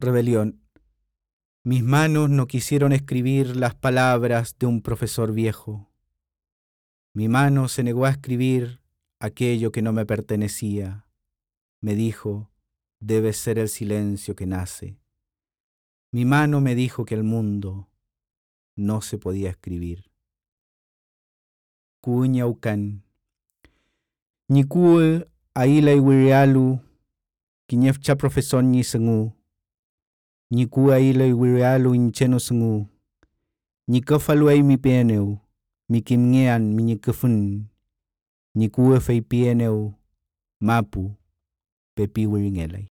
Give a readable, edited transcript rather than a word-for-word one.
Rebelión. Mis manos no quisieron escribir las palabras de un profesor viejo. Mi mano se negó a escribir aquello que no me pertenecía. Me dijo, debe ser el silencio que nace. Mi mano me dijo que el mundo no se podía escribir. Kuñaucan. Nikue aila iwirialu, kiñefcha profesor ni sengu. Nikue aila iwirialu incheno sengu. Nikafalu ay mi pieneu, mi kimngean mi nikafun. Nikue fei pieneu, mapu, pepi wiringelay.